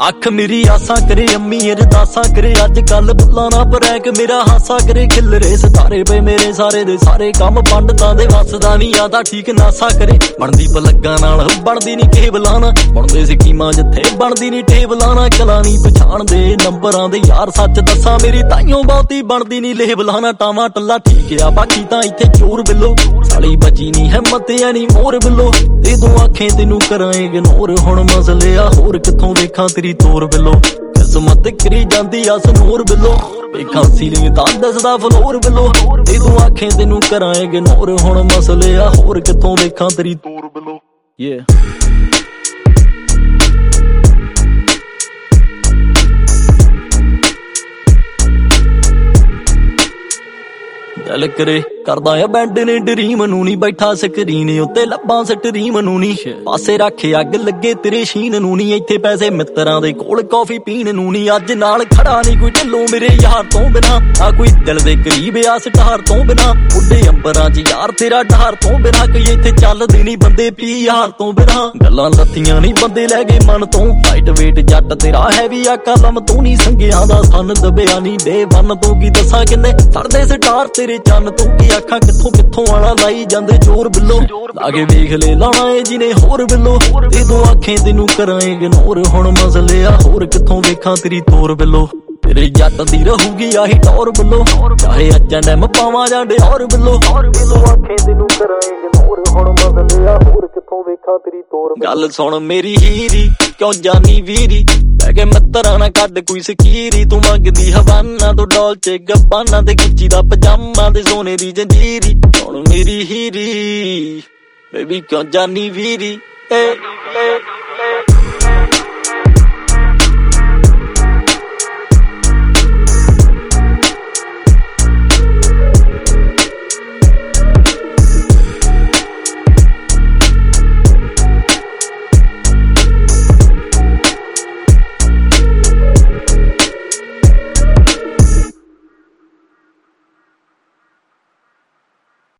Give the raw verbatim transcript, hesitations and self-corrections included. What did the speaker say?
अख मेरी आसा करे अम्मी अरदासा करे अज कल बुला ना परैक मेरा हासा करे खिलरे सितारे पे मेरे सारे दे सारे काम पंडतां दे वसदा नहीं आदा ठीक नासा करे बनदी पलग्गां नाल बनदी नहीं केबलाना बनदे स्कीमां जिथे बनदी नहीं टेबलाना कला नहीं पछाण दे नंबरां दे यार सच दसा मेरी ताइयों बहुती बनदी नहीं लेबलाना टावा टल्ला ठीक आ बाकी तां इत्थे चोर बिलो साली बची नहीं हिम्मत यानी मोर बिलो ते तू आखें तेनू करां इग्नोर हुण मसले आ होर कित्थों वेखां तेरी तोर बिलो किस्मत करी जांदी आ सनूर बिलो वेखां सीलिंग तां दसदा फ्लोर बिलो ते तू आखें तेनू करां इग्नोर हुण मसले आ होर कित्थों वेखां तेरी तोर बिलो yeah दिल करे करदा है बैंड ने ड्रीम नू नी बैठा स्क्रीन उत्ते लब्बां स्ट्रीम नू नी पासे रखे अग लगे तेरे शीन नू नी इत्थे पैसे मित्रां दे कोल कॉफी पीण नू नी अज नाल खड़ा नहीं कोई ढिल्लो मेरे यार तो बिना आ कोई दिल दे करीब आ स्टार तो बिना बुड्ढे अंबरां च यार तेरा डहार तो बिना कोई इत्थे चलदे नहीं बंदे पी यार तो बिना गल्लां लत्तियां नहीं बंदे लै गए मन तो लाइट वेट जट तेरा हैवी आ कलम तू नहीं संगियां दा सन दबिया नहीं दे वन तो की दसा किन्ने सड़दे स्टार तेरे चन तू की अखां कित्थों कित्थों आला लाई जांदे जोर बिलो लागे वेख ले लाना ए जिने होर बिलो ते तू आखें तेनू करां इग्नोर हुण मसले आ होर कित्थों वेखां तेरी तोर बिलो तेरे जट दी रहूगी आही टौर बिलो चाहे अज डैम पावां जां डोर बिलो आखें तेनू करां इग्नोर हुण मसले आ होर कित्थों वेखां तेरी तोर गल सुण मेरी हीरी क्यों जानी वीरी के मित्रा ना कड कोई सकीरी तू मंगदी हवाना तो डॉल्चे गब्बाना ते गुच्ची दा पजामा ते सोने दी जंजीरी हुण मेरी हीरी बेबी क्यों जानी वीरी ए, ए